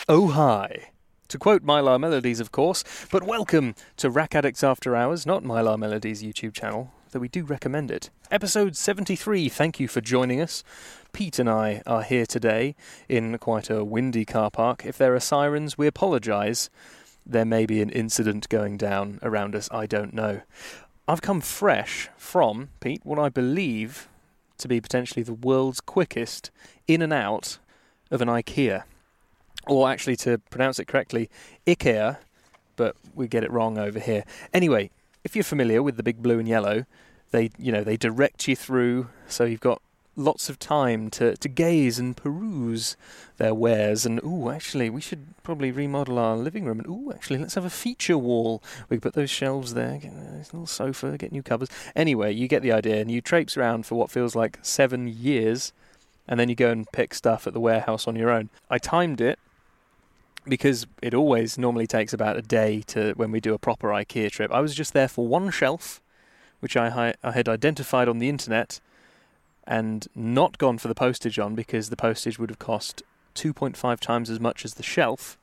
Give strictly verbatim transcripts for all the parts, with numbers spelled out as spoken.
Oh, hi. To quote Mylar Melodies, of course, but welcome to Rack Addicts After Hours, not Mylar Melodies' YouTube channel, though we do recommend it. Episode seventy-three, thank you for joining us. Pete and I are here today in quite a windy car park. If there are sirens, we apologise. There may be an incident going down around us, I don't know. I've come fresh from, Pete, what I believe to be potentially the world's quickest in and out of an IKEA. Or actually, to pronounce it correctly, IKEA, but we get it wrong over here. Anyway, if you're familiar with the big blue and yellow, they, you know, they direct you through, so you've got lots of time to, to gaze and peruse their wares. And, ooh, actually, we should probably remodel our living room. And, ooh, actually, let's have a feature wall. We can put those shelves there, get a little sofa, get new covers. Anyway, you get the idea, and you traipse around for what feels like seven years, and then you go and pick stuff at the warehouse on your own. I timed it, because it always normally takes about a day to when we do a proper IKEA trip. I was just there for one shelf, which I, hi- I had identified on the internet, and not gone for the postage on, because the postage would have cost two point five times as much as the shelf.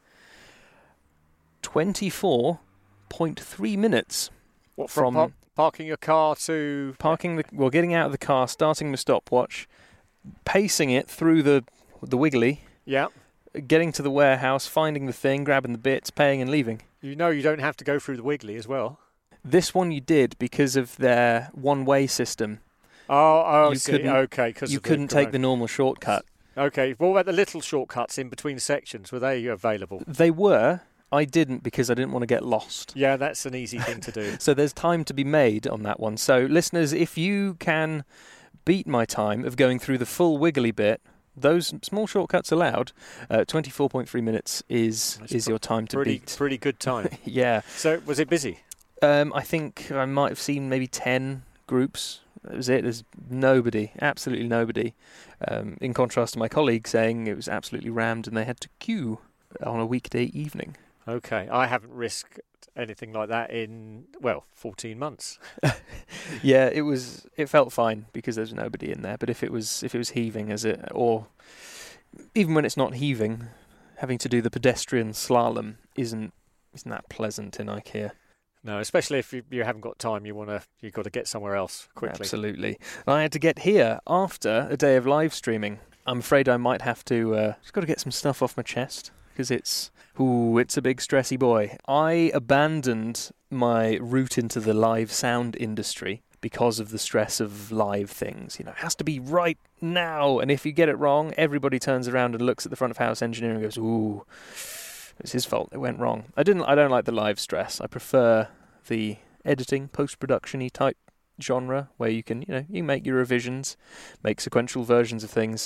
twenty-four point three minutes. What, from, from par- parking your car to... Parking the... Well, getting out of the car, starting the stopwatch, pacing it through the the wiggly. Yeah. Getting to the warehouse, finding the thing, grabbing the bits, paying and leaving. You know you don't have to go through the wiggly as well. This one you did because of their one-way system. Oh, oh you see. Couldn't, okay. You couldn't the take the normal shortcut. Okay. What about the little shortcuts in between sections? Were they available? They were. I didn't because I didn't want to get lost. Yeah, that's an easy thing to do. So there's time to be made on that one. So listeners, if you can beat my time of going through the full wiggly bit, those small shortcuts allowed, uh, twenty-four point three minutes is That's is your time to pretty, beat. Pretty good time. Yeah. So was it busy? Um, I think I might have seen maybe ten groups. That was it. There's nobody, absolutely nobody. Um, in contrast to my colleague saying it was absolutely rammed and they had to queue on a weekday evening. Okay. I haven't risked anything like that in, well, fourteen months. Yeah, it was. It felt fine because there's nobody in there. But if it was, if it was heaving, as it, or even when it's not heaving, having to do the pedestrian slalom isn't isn't that pleasant in IKEA. No, especially if you, you haven't got time, you wanna you've got to get somewhere else quickly. Absolutely. And I had to get here after a day of live streaming. I'm afraid I might have to. Uh, just got to get some stuff off my chest because it's. Ooh, it's a big stressy boy. I abandoned my route into the live sound industry because of the stress of live things. You know, it has to be right now. And if you get it wrong, everybody turns around and looks at the front of house engineer and goes, ooh, it's his fault. It went wrong. I didn't. I don't like the live stress. I prefer the editing, post-production-y type genre where you can, you know, you make your revisions, make sequential versions of things.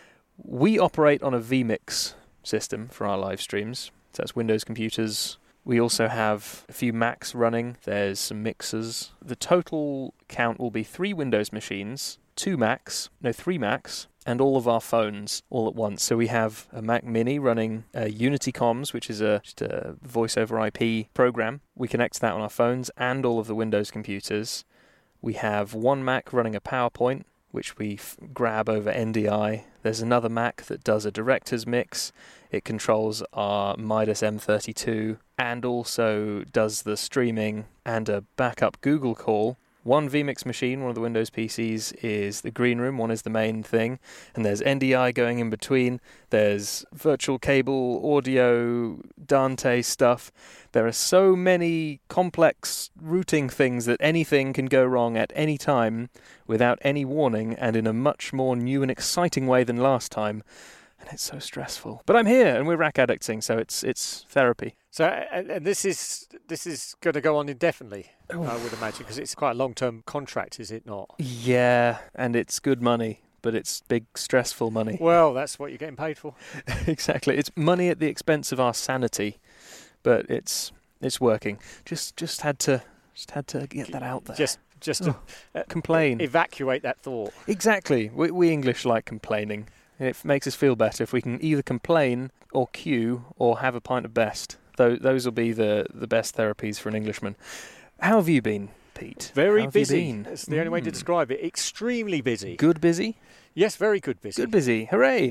We operate on a vMix system for our live streams. So that's Windows computers. We also have a few Macs running. There's some mixers. The total count will be three Windows machines, two Macs, no, three Macs, and all of our phones all at once. So we have a Mac Mini running uh, Unity Comms, which is a, just a voice over I P program. We connect that on our phones and all of the Windows computers. We have one Mac running a PowerPoint, which we f- grab over N D I. There's another Mac that does a director's mix. It controls our Midas M thirty-two and also does the streaming and a backup Google call. One vMix machine, one of the Windows P Cs, is the green room. One is the main thing. And there's N D I going in between. There's virtual cable, audio, Dante stuff. There are so many complex routing things that anything can go wrong at any time without any warning and in a much more new and exciting way than last time. And it's so stressful. But I'm here and we're rack addicting, so it's it's therapy. So, and, and this is this is going to go on indefinitely, Ooh. I would imagine, because it's quite a long-term contract, is it not? Yeah, and it's good money, but it's big, stressful money. Well, that's what you're getting paid for. Exactly. It's money at the expense of our sanity, but it's it's working. Just just had to just had to get that out there. Just just oh, uh, complain. Evacuate that thought. Exactly. We, we English like complaining. And it makes us feel better if we can either complain or queue or have a pint of best. Those, those will be the, the best therapies for an Englishman. How have you been, Pete? Very How have busy. You been? That's the mm. only way to describe it. Extremely busy. Good busy? Yes, very good busy. Good busy. Hooray.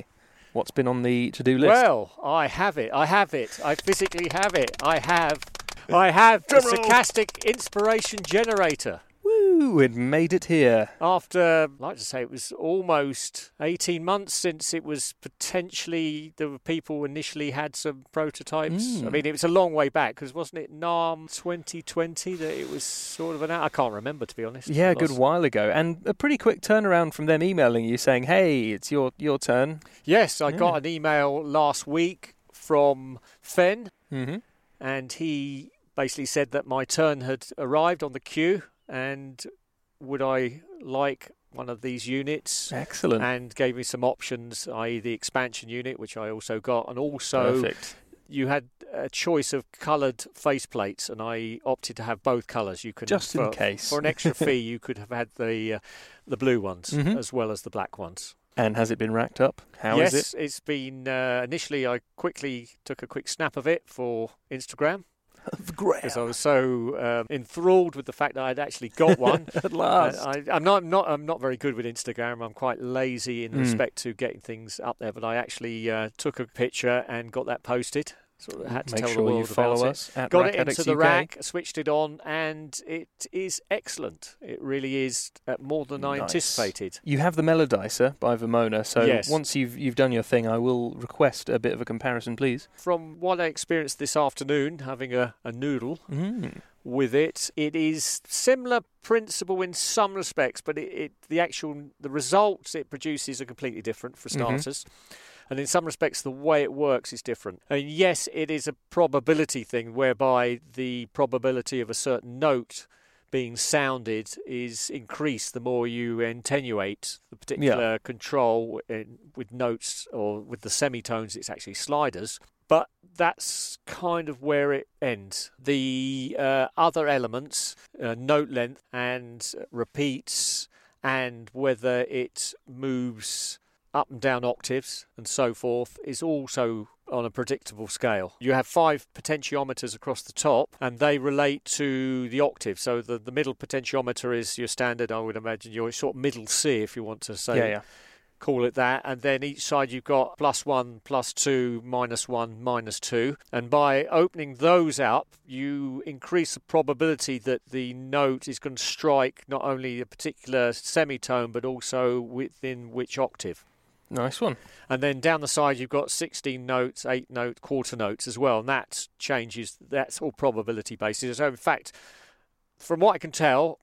What's been on the to-do list? Well, I have it. I have it. I physically have it. I have. I have the Sarcastic Inspiration Generator. Woo! It made it here. After, I'd like to say, it was almost eighteen months since it was potentially, the people initially had some prototypes. Mm. I mean, it was a long way back, because wasn't it NAMM twenty twenty that it was sort of an... I can't remember, to be honest. Yeah, a good while ago. And a pretty quick turnaround from them emailing you saying, hey, it's your, your turn. Yes, I Yeah. got an email last week from Fen, Mm-hmm. and he basically said that my turn had arrived on the queue, and would I like one of these units, Excellent. and gave me some options, that is the expansion unit, which I also got, and also Perfect. you had a choice of coloured faceplates, and I opted to have both colours. You could, Just for, in case. for an extra fee, you could have had the uh, the blue ones Mhm. as well as the black ones. And has it been racked up? How yes, is it? it's been, uh, initially I quickly took a quick snap of it for Instagram, because I was so um, enthralled with the fact that I'd actually got one. At last. Uh, I, I'm not, not, I'm not very good with Instagram. I'm quite lazy in Mm. respect to getting things up there. But I actually uh, took a picture and got that posted. So I had to Make tell sure the you world follow about us it. at Got Rack it into Addicts the U K. rack, switched it on, and it is excellent. It really is uh, more than I Nice. anticipated. You have the Melodicer by Vermona, so Yes. once you've you've done your thing, I will request a bit of a comparison, please. From what I experienced this afternoon, having a, a noodle Mm. with it, it is similar principle in some respects, but it, it the actual the results it produces are completely different for Mhm. starters. And in some respects, the way it works is different. And yes, it is a probability thing, whereby the probability of a certain note being sounded is increased the more you attenuate the particular control in, with notes, or with the semitones, it's actually sliders. But that's kind of where it ends. The uh, other elements, uh, note length and repeats, and whether it moves up and down octaves and so forth, is also on a predictable scale. You have five potentiometers across the top, and they relate to the octave. So the, the middle potentiometer is your standard, I would imagine, your sort of middle C, if you want to say, Yeah, yeah. call it that. And then each side you've got plus one, plus two, minus one, minus two. And by opening those up, you increase the probability that the note is going to strike not only a particular semitone, but also within which octave. Nice one. And then down the side, you've got sixteen notes, eight note, quarter notes as well. And that changes, that's all probability basis. So in fact, from what I can tell,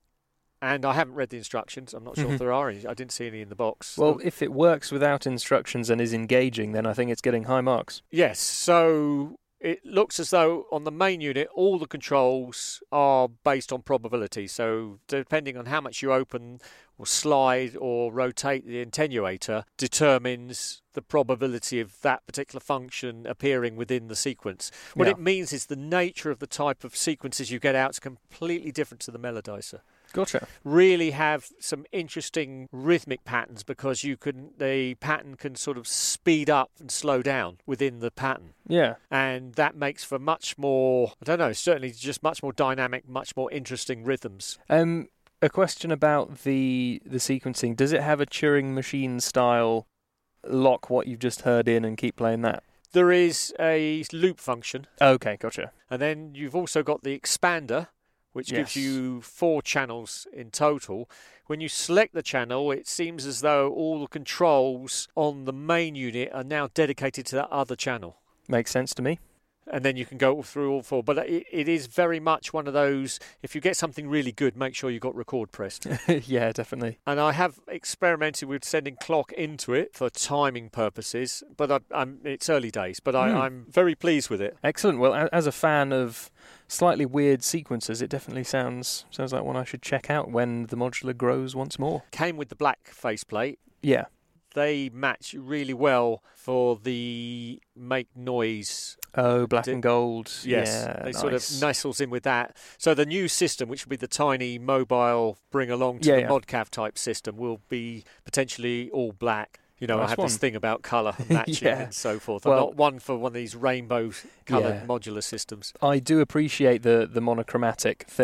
and I haven't read the instructions, I'm not sure Mhm. if there are any, I didn't see any in the box. Well, if it works without instructions and is engaging, then I think it's getting high marks. Yes, so it looks as though on the main unit, all the controls are based on probability. So depending on how much you open or slide or rotate the attenuator determines the probability of that particular function appearing within the sequence. What Yeah. it means is the nature of the type of sequences you get out is completely different to the Melodicer. Gotcha. Really have some interesting rhythmic patterns, because you can the pattern can sort of speed up and slow down within the pattern. Yeah. And that makes for much more, I don't know, certainly just much more dynamic, much more interesting rhythms. Um, a question about the the sequencing. Does it have a Turing machine style lock what you've just heard in and keep playing that? There is a loop function, Okay, gotcha. and then you've also got the expander, which Yes. gives you four channels in total. When you select the channel, it seems as though all the controls on the main unit are now dedicated to that other channel. Makes sense to me. And then you can go through all four. But it, it is very much one of those, if you get something really good, make sure you got record pressed. Yeah, definitely. And I have experimented with sending clock into it for timing purposes, but I, I'm, it's early days, but I, Hmm. I'm very pleased with it. Excellent. Well, a- as a fan of slightly weird sequences, it definitely sounds sounds like one I should check out when the modular grows once more. Came with the black faceplate. Yeah. They match really well for the make noise. Oh, black Di- and gold. Yes, Yeah, they nice. sort of nestles in with that. So the new system, which will be the tiny mobile bring along to Yeah, the yeah. ModCav type system, will be potentially all black. You know, I Nice have one. this thing about colour matching Yeah. and so forth. Well- I'm not one for one of these rainbow coloured Yeah. modular systems. I do appreciate the the monochromatic thing,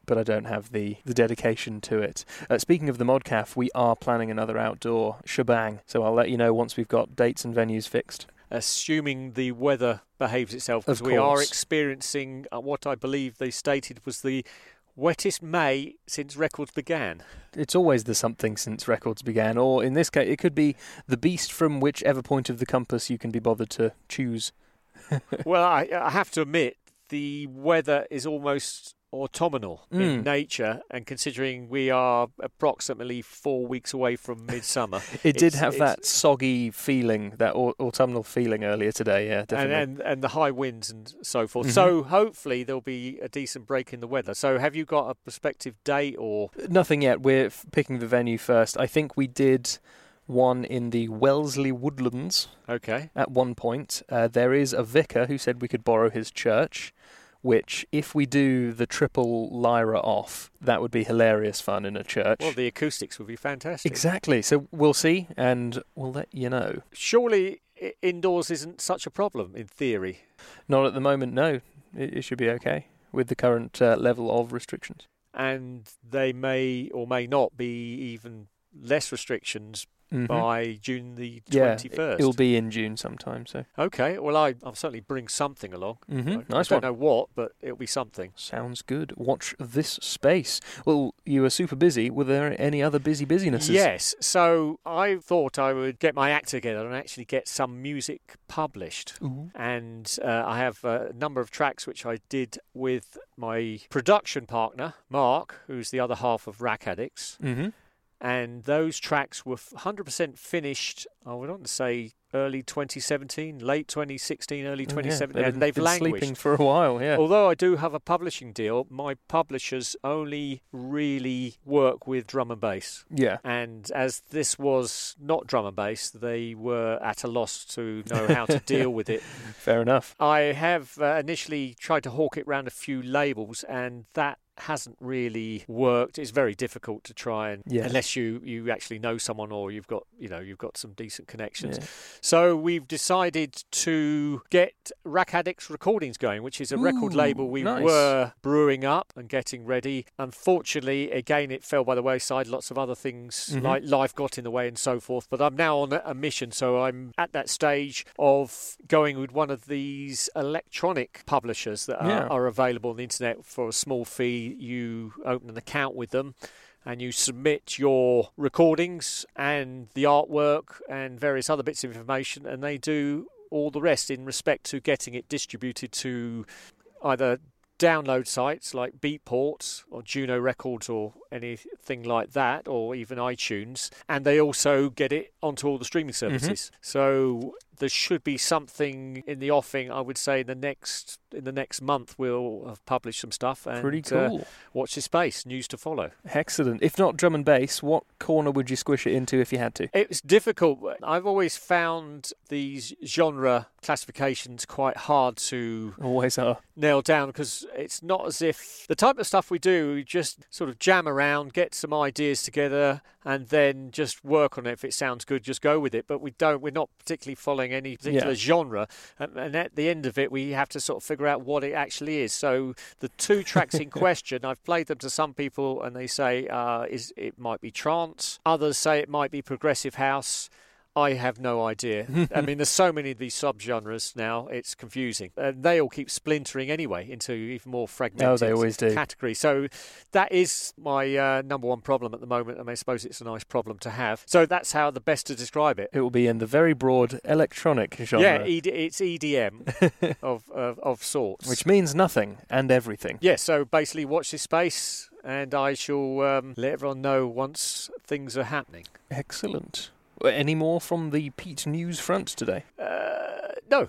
but I don't have the, the dedication to it. Uh, speaking of the Modcaf, we are planning another outdoor shebang, so I'll let you know once we've got dates and venues fixed. Assuming the weather behaves itself, because Of we are course. experiencing uh, what I believe they stated was the wettest May since records began. It's always the something since records began, or in this case, it could be the beast from whichever point of the compass you can be bothered to choose. Well, I, I have to admit, the weather is almost autumnal Mm. in nature, and considering we are approximately four weeks away from midsummer. It did It's- have it's- that soggy feeling, that au- autumnal feeling earlier today, yeah, And, definitely. and and the high winds and so forth. Mhm. So hopefully there'll be a decent break in the weather. So have you got a prospective date or? Nothing yet. We're f- picking the venue first. I think we did one in the Wellesley Woodlands Okay. at one point. Uh, there is a vicar who said we could borrow his church, which, if we do the triple lyra off, that would be hilarious fun in a church. Well, the acoustics would be fantastic. Exactly. So we'll see, and we'll let you know. Surely i- indoors isn't such a problem in theory. Not at the moment, no. It, it should be okay with the current uh, level of restrictions. And they may or may not be even less restrictions Mhm. by June the Yeah, twenty-first. it'll be in June sometime, so. Okay, well, I, I'll certainly bring something along. Mm-hmm. I, Nice I one. don't know what, but it'll be something. Sounds good. Watch this space. Well, you were super busy. Were there any other busy busynesses? Yes, so I thought I would get my act together and actually get some music published. Ooh. And uh, I have a number of tracks which I did with my production partner, Mark, who's the other half of Rack Addicts. Mm-hmm. And those tracks were one hundred percent finished, I would want to say early twenty seventeen, late twenty sixteen, early twenty seventeen, Yeah, and they've been languished. sleeping for a while, yeah. Although I do have a publishing deal, my publishers only really work with drum and bass. Yeah. And as this was not drum and bass, they were at a loss to know how to deal with it. Fair enough. I have uh, initially tried to hawk it round a few labels, and that hasn't really worked. It's very difficult to try and Yeah. unless you you actually know someone or you've got you know you've got some decent connections. Yeah. So we've decided to get Rack Addicts Recordings going, which is a record Ooh, label we nice. were brewing up and getting ready. Unfortunately, again, it fell by the wayside. Lots of other things Mhm. like life got in the way and so forth. But I'm now on a mission, so I'm at that stage of going with one of these electronic publishers that are, Yeah. are available on the internet for a small fee. You open an account with them and you submit your recordings and the artwork and various other bits of information, and they do all the rest in respect to getting it distributed to either download sites like Beatport or Juno Records or anything like that, or even iTunes, and they also get it onto all the streaming services. So there should be something in the offing, I would say, in the next in the next month we'll have published some stuff. And Pretty uh, cool. watch this space, news to follow. Excellent. If not drum and bass, what corner would you squish it into if you had to? It's difficult. I've always found these genre classifications quite hard to Always are. nail down, because it's not as if the type of stuff we do, we just sort of jam around, get some ideas together, and then just work on it. If it sounds good, just go with it. But we don't. We're not particularly following any particular Yeah. genre, and, and at the end of it, we have to sort of figure out what it actually is. So the two tracks in question, I've played them to some people, and they say uh, is it might be trance. Others say it might be progressive house. I have no idea. I mean, there's so many of these subgenres now, it's confusing. And they all keep splintering anyway into even more fragmented Oh, they always do. categories. So that is my uh, number one problem at the moment. I mean, I suppose it's a nice problem to have. So that's how the best to describe it. It will be in the very broad electronic genre. Yeah, E D, it's E D M of, of of sorts. Which means nothing and everything. Yeah, so basically watch this space, and I shall um, let everyone know once things are happening. Excellent. Any more from the Pete News front today? Uh, no,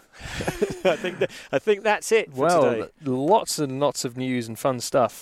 I think that, I think that's it for Well, today. lots and lots of news and fun stuff.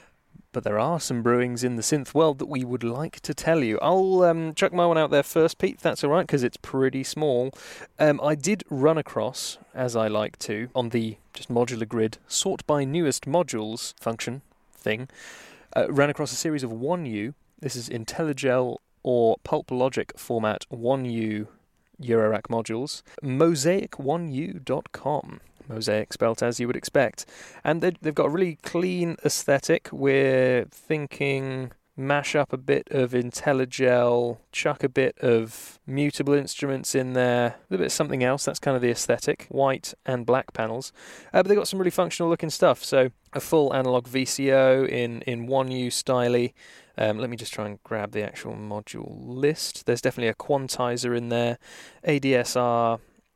But there are some brewings in the synth world that we would like to tell you. I'll um, chuck my one out there first, Pete, if that's all right, because it's pretty small. Um, I did run across, as I like to, on the just modular grid, sort by newest modules function thing, uh, ran across a series of one U. This is IntelliGel or Pulp Logic format one U Eurorack modules. mosaic one u dot com. Mosaic spelt as you would expect. And they, they've got a really clean aesthetic. We're thinking mash up a bit of IntelliGel, chuck a bit of mutable instruments in there, a little bit of something else. That's kind of the aesthetic. White and black panels. Uh, but they've got some really functional looking stuff. So a full analog V C O in, in one U style. Um, let me just try and grab the actual module list. There's definitely a quantizer in there. A D S R,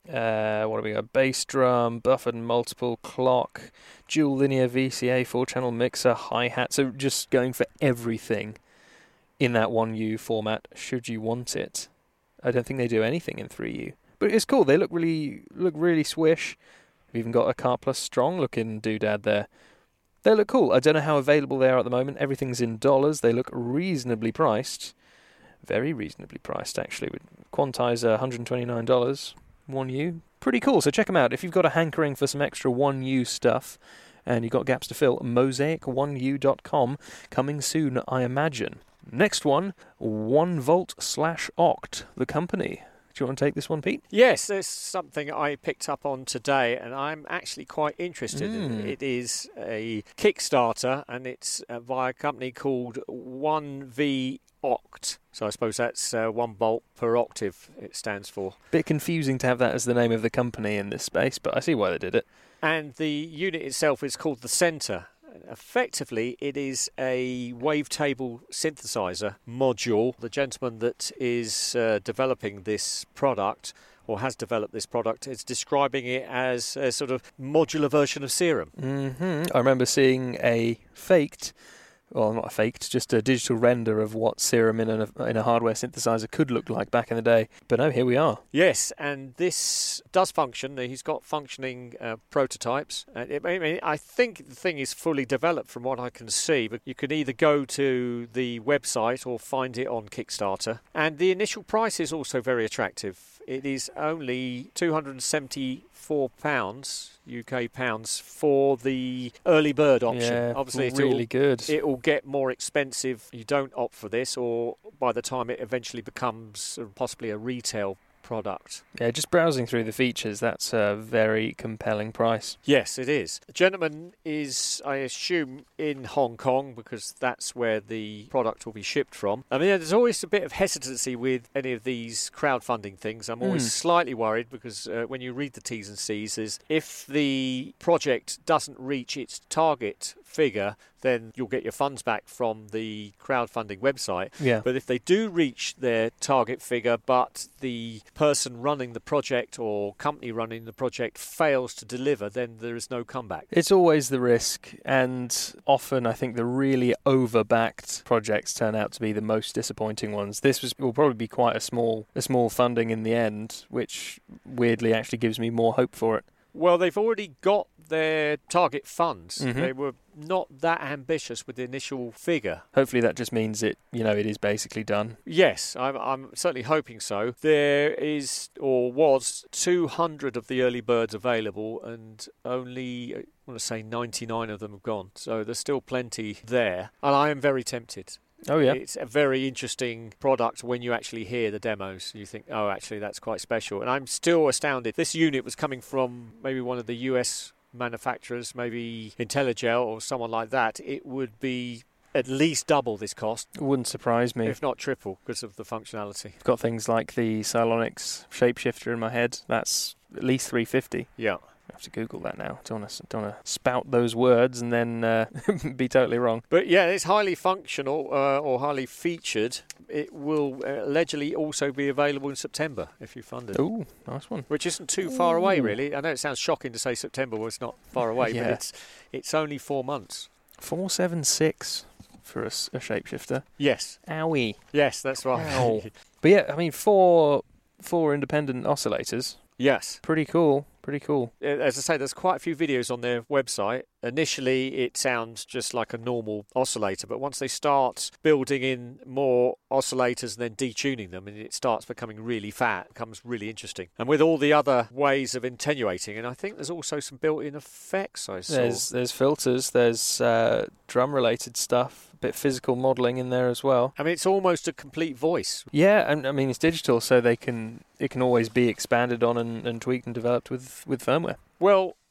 uh, what have we got? Bass drum, buffered and multiple, clock, dual linear V C A, four channel mixer, hi-hat. So just going for everything in that one U format, should you want it. I don't think they do anything in three U. But it's cool. They look really look really swish. We've even got a Car Plus Strong looking doodad there. They look cool. I don't know how available they are at the moment. Everything's in dollars. They look reasonably priced. Very reasonably priced, actually. With Quantizer, one hundred twenty-nine dollars. one U. Pretty cool. So check them out. If you've got a hankering for some extra one U stuff and you've got gaps to fill, mosaic one U dot com. Coming soon, I imagine. Next one, one volt slash oct, the company. Do you want to take this one, Pete? Yes, there's something I picked up on today, and I'm actually quite interested Mm. in it. It is a Kickstarter, and it's uh, via a company called one V oct. So I suppose that's uh, one volt per octave it stands for. Bit confusing to have that as the name of the company in this space, but I see why they did it. And the unit itself is called the Center. Effectively, it is a wavetable synthesizer module. The gentleman that is uh, developing this product, or has developed this product, is describing it as a sort of modular version of Serum. Mm-hmm. I remember seeing a faked, well, not a faked, just a digital render of what Serum in a, in a hardware synthesizer could look like back in the day. But no, here we are. Yes, and this does function. He's got functioning uh, prototypes. And it, I mean, I think the thing is fully developed from what I can see, but you can either go to the website or find it on Kickstarter. And the initial price is also very attractive. It is only two hundred seventy-four pounds, U K pounds, for the early bird option. Yeah, Obviously, really it'll, good. It will get more expensive. You don't opt for this, or by the time it eventually becomes possibly a retail product. Yeah, just browsing through the features, that's a very compelling price. Yes, it is. The gentleman is, I assume, in Hong Kong, because that's where the product will be shipped from. I mean, there's always a bit of hesitancy with any of these crowdfunding things. I'm always Mm. slightly worried because uh, when you read the T's and C's, is if the project doesn't reach its target figure, then you'll get your funds back from the crowdfunding website. Yeah. But if they do reach their target figure, but the person running the project or company running the project fails to deliver, then there is no comeback. It's always the risk, and often I think the really over-backed projects turn out to be the most disappointing ones. This was, will probably be quite a small, a small funding in the end, which weirdly actually gives me more hope for it. Well, they've already got their target funds. Mhm. They were not that ambitious with the initial figure. Hopefully that just means it, you know, it is basically done. Yes, I'm, I'm certainly hoping so. There is, or was, two hundred of the early birds available, and only, I want to say, ninety-nine of them have gone. So there's still plenty there, and I am very tempted. Oh, yeah. It's a very interesting product when you actually hear the demos. You think, oh, actually, that's quite special. And I'm still astounded. This unit was coming from maybe one of the U S manufacturers, maybe IntelliGel or someone like that. It would be at least double this cost, It wouldn't surprise me. if not triple, because of the functionality. I've got things like the Cylonix shapeshifter in my head. That's at least three hundred fifty. Yeah. I have to Google that now. Don't want to, don't want to spout those words and then uh, be totally wrong. But yeah, it's highly functional uh, or highly featured. It will uh, allegedly also be available in September if you fund it. Ooh, nice one. Which isn't too far away, Ooh. really. I know it sounds shocking to say September was not far away, Yeah. but it's it's only four months. four seven six for a, s- a shapeshifter. Yes, Owie. yes, that's right. Ow. But yeah, I mean, four four independent oscillators. Yes. Pretty cool. Pretty cool. Uh, As I say, there's quite a few videos on their website. Initially, it sounds just like a normal oscillator, but once they start building in more oscillators and then detuning them, and it starts becoming really fat, it becomes really interesting. And with all the other ways of attenuating, and I think there's also some built-in effects I saw. There's there's filters. There's uh, drum-related stuff. A bit physical modelling in there as well. I mean, it's almost a complete voice. Yeah, and I mean it's digital, so they can it can always be expanded on and, and tweaked and developed with, with firmware. Well,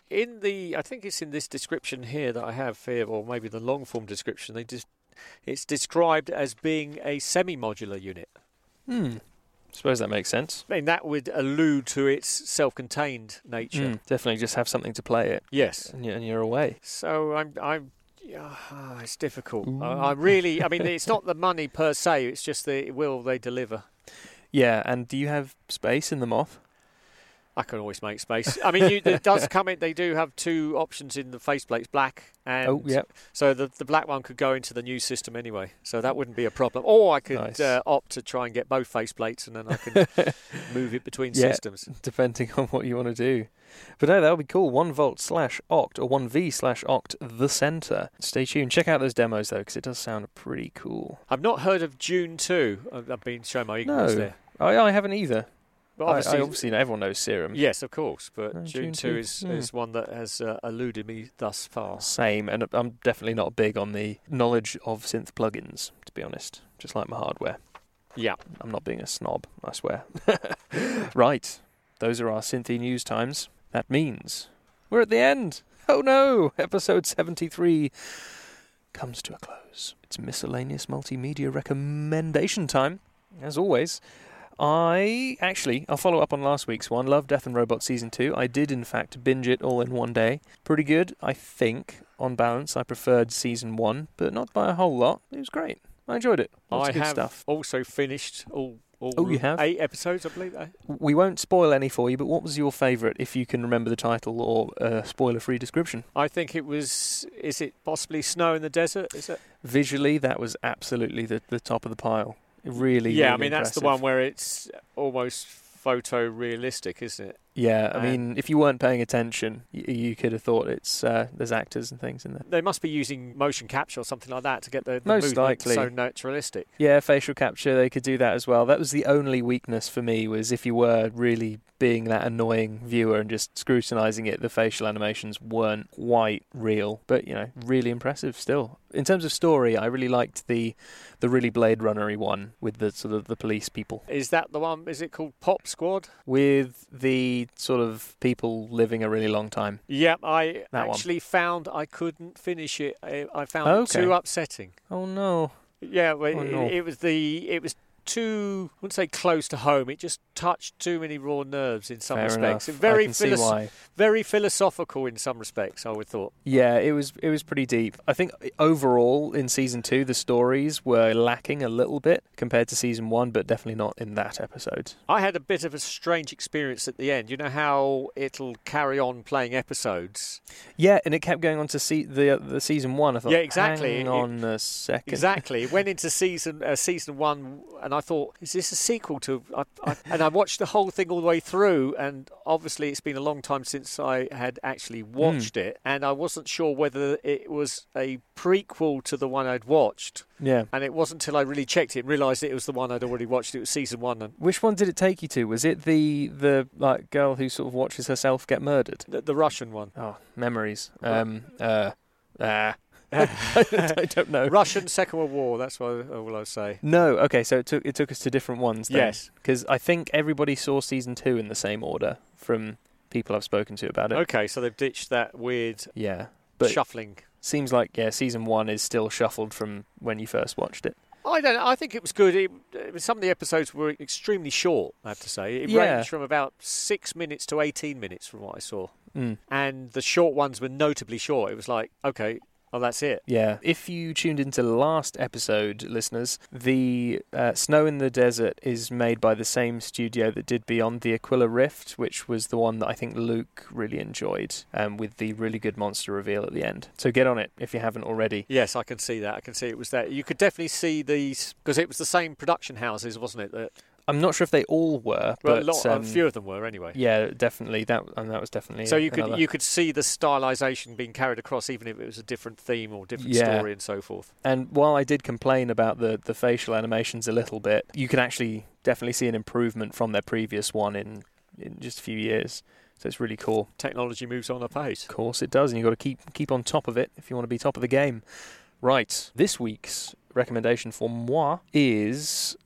In the, I think it's in this description here that I have here, or maybe the long form description, they just, it's described as being a semi-modular unit. Hmm. Suppose that makes sense. I mean, that would allude to its self-contained nature. Mm, definitely just have something to play it. Yes. And you're, and you're away. So I'm, I'm, yeah, it's difficult. I, I really, I mean, it's not the money per se. It's just the will they deliver. Yeah, and do you have space in the Moth? I can always make space. I mean, you, it does come in. They do have two options in the faceplates, black and oh, yeah. So the the black one could go into the new system anyway. So that wouldn't be a problem. Or I could Nice. uh, opt to try and get both faceplates, and then I can move it between yeah, systems. Depending on what you want to do. But no, that would be cool. one volt slash oct or one V slash oct the center. Stay tuned. Check out those demos though, because it does sound pretty cool. I've not heard of June two. I've, I've been showing my ignorance No. there. I, I haven't either. But obviously, obviously, I, I obviously know, everyone knows Serum. Yes, of course. But No, June, June two two. is, Hmm. is one that has uh, eluded me thus far. Same, and I'm definitely not big on the knowledge of synth plugins, to be honest. Just like my hardware. Yeah. I'm not being a snob, I swear. Right, those are our Synthy news times. That means we're at the end. Oh no, episode seventy-three comes to a close. It's miscellaneous multimedia recommendation time, as always. I, actually, I'll follow up on last week's one, Love, Death and Robots Season two. I did, in fact, binge it all in one day. Pretty good, I think. On balance, I preferred Season one, but not by a whole lot. It was great. I enjoyed it. Lots I of good have stuff. also finished all, all Oh, you have? eight episodes, I believe. We won't spoil any for you, but what was your favourite, if you can remember the title or a spoiler-free description? I think it was, is it possibly Snow in the Desert? Is it? Visually, that was absolutely the, the top of the pile. Really, Yeah, really I mean, that's the impressive. one where it's almost photorealistic, isn't it? Yeah, I And- mean, if you weren't paying attention, y- you could have thought it's uh, there's actors and things in there. They must be using motion capture or something like that to get the, the Most movement likely. so naturalistic. Yeah, facial capture, they could do that as well. That was the only weakness for me, was if you were really being that annoying viewer and just scrutinising it, the facial animations weren't quite real. But, you know, really impressive still. In terms of story, I really liked the the really Blade Runner-y one with the sort of the police people. Is that the one, is it called Pop Squad? With the sort of people living a really long time. Yeah, I That one. actually found I couldn't finish it. I, I found Okay. it too upsetting. Oh no. Yeah, well, Oh, it, no. it was the it was too, I wouldn't say close to home. It just touched too many raw nerves in some Fair respects. enough. Very I can see philos- why. very philosophical in some respects, I would thought. Yeah, it was it was pretty deep. I think overall in season two the stories were lacking a little bit compared to season one, but definitely not in that episode. I had a bit of a strange experience at the end. You know how it'll carry on playing episodes? Yeah, and it kept going on to see the the season one. I thought, Yeah, exactly. Hang It- on a second. Exactly. It went into season uh, season one, and I thought, is this a sequel to? I, I, and I watched the whole thing all the way through, and obviously it's been a long time since I had actually watched it, and I wasn't sure whether it was a prequel to the one I'd watched. Yeah. And it wasn't until I really checked it and realised it was the one I'd already watched. It was season one, and Which one did it take you to? Was it the the like girl who sort of watches herself get murdered? the, the Russian one. Oh, memories. Um. Uh. Ah. I don't know. Russian Second World War. That's what I, all I'll say. No. Okay. So it took it took us to different ones. Then. Yes. Because I think everybody saw season two in the same order from people I've spoken to about it. Okay, so they've ditched that weird Yeah. But shuffling. seems like yeah, season one is still shuffled from when you first watched it. I don't know. I think it was good. It, uh, some of the episodes were extremely short, I have to say. It Yeah. ranged from about six minutes to eighteen minutes from what I saw. Mm. And the short ones were notably short. It was like, okay, oh, that's it. Yeah. If you tuned into the last episode, listeners, the uh, Snow in the Desert is made by the same studio that did Beyond the Aquila Rift, which was the one that I think Luke really enjoyed, um, with the really good monster reveal at the end. So get on it if you haven't already. Yes, I can see that. I can see it was that. You could definitely see these, because it was the same production houses, wasn't it? That, I'm not sure if they all were, well, but a, lot, um, a few of them were anyway. yeah, definitely that, and that was definitely. So you could another. you could see the stylisation being carried across, even if it was a different theme or different Yeah. story and so forth. And while I did complain about the, the facial animations a little bit, you can actually definitely see an improvement from their previous one in, in just a few years. So it's really cool. Technology moves on apace. Of course it does, and you've got to keep keep on top of it if you want to be top of the game. Right, this week's recommendation for moi is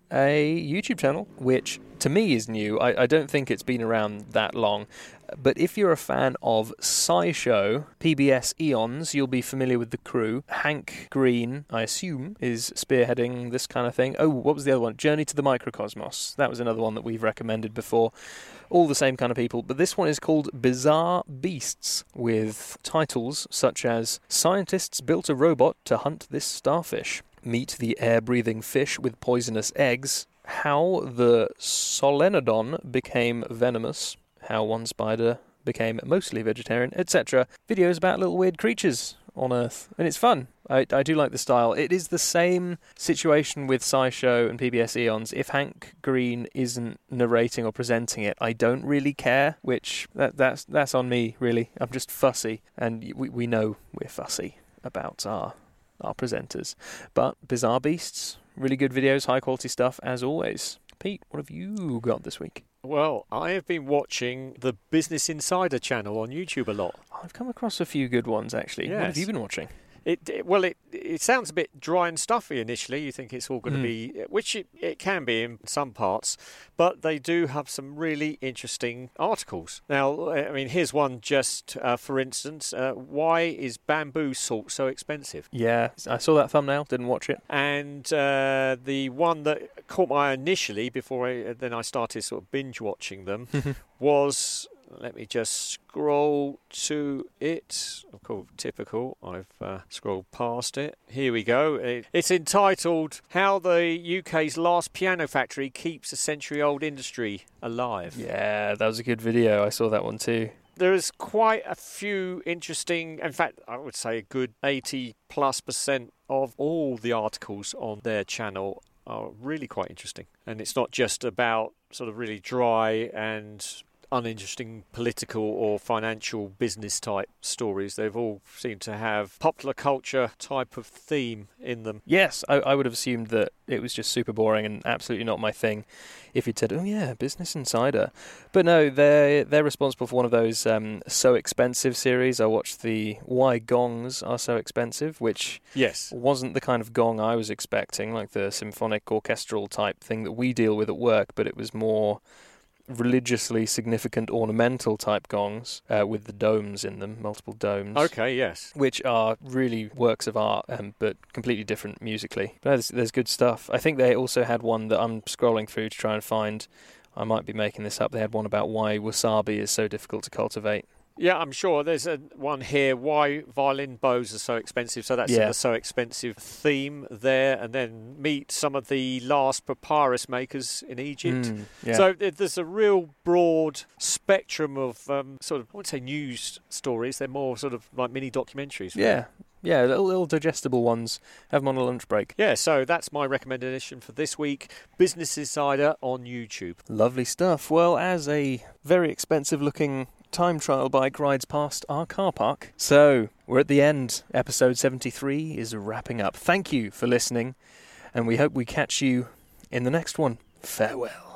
a YouTube channel, which to me is new. I, I don't think it's been around that long. But if you're a fan of SciShow, P B S Eons, you'll be familiar with the crew. Hank Green, I assume, is spearheading this kind of thing. Oh, what was the other one? Journey to the Microcosmos. That was another one that we've recommended before. All the same kind of people. But this one is called Bizarre Beasts, with titles such as Scientists Built a Robot to Hunt This Starfish. Meet the air-breathing fish with poisonous eggs. How the Solenodon became venomous. How one spider became mostly vegetarian, et cetera. Videos about little weird creatures on Earth. And it's fun. I, I do like the style. It is the same situation with SciShow and P B S Eons. If Hank Green isn't narrating or presenting it, I don't really care, which that, that's that's on me, really. I'm just fussy. And we, we know we're fussy about our, our presenters. But Bizarre Beasts, really good videos, high quality stuff, as always. Pete, what have you got this week? Well, I have been watching the Business Insider channel on YouTube a lot. I've come across a few good ones, actually. Yes. What have you been watching? It, it well, it it sounds a bit dry and stuffy initially. You think it's all going to Mm. be, which it, it can be in some parts, but they do have some really interesting articles. Now, I mean, here's one just uh, for instance. Uh, why is bamboo salt so expensive? Yeah, I saw that thumbnail, didn't watch it. And uh, the one that caught my eye initially, before I, then I started sort of binge watching them, was. Let me just scroll to it. Of course, typical. I've uh, scrolled past it. Here we go. It, it's entitled How the U K's Last Piano Factory Keeps a Century-Old Industry Alive. Yeah, that was a good video. I saw that one too. There is quite a few interesting, in fact, I would say a good eighty plus percent of all the articles on their channel are really quite interesting. And it's not just about sort of really dry and uninteresting political or financial business type stories. They've all seemed to have popular culture type of theme in them. Yes, I, I would have assumed that it was just super boring and absolutely not my thing if you'd said, oh yeah, Business Insider. But no, they're, they're responsible for one of those um, So Expensive series. I watched the Why Gongs Are So Expensive, which yes. wasn't the kind of gong I was expecting, like the symphonic orchestral type thing that we deal with at work, but it was more religiously significant ornamental type gongs uh, with the domes in them, multiple domes. Okay, yes. Which are really works of art, um, but completely different musically. But there's, there's good stuff. I think they also had one that I'm scrolling through to try and find. I might be making this up. They had one about why wasabi is so difficult to cultivate. Yeah, I'm sure there's a one here, why violin bows are so expensive. So that's Yeah. the so expensive theme there. And then meet some of the last papyrus makers in Egypt. Mm, yeah. So th- there's a real broad spectrum of um, sort of, I wouldn't say news stories. They're more sort of like mini documentaries. Really. Yeah. Yeah, little, little digestible ones. Have them on a lunch break. Yeah, so that's my recommendation for this week. Business Insider on YouTube. Lovely stuff. Well, as a very expensive looking time trial bike rides past our car park. So, we're at the end. Episode seventy-three is wrapping up. Thank you for listening, and we hope we catch you in the next one. Farewell.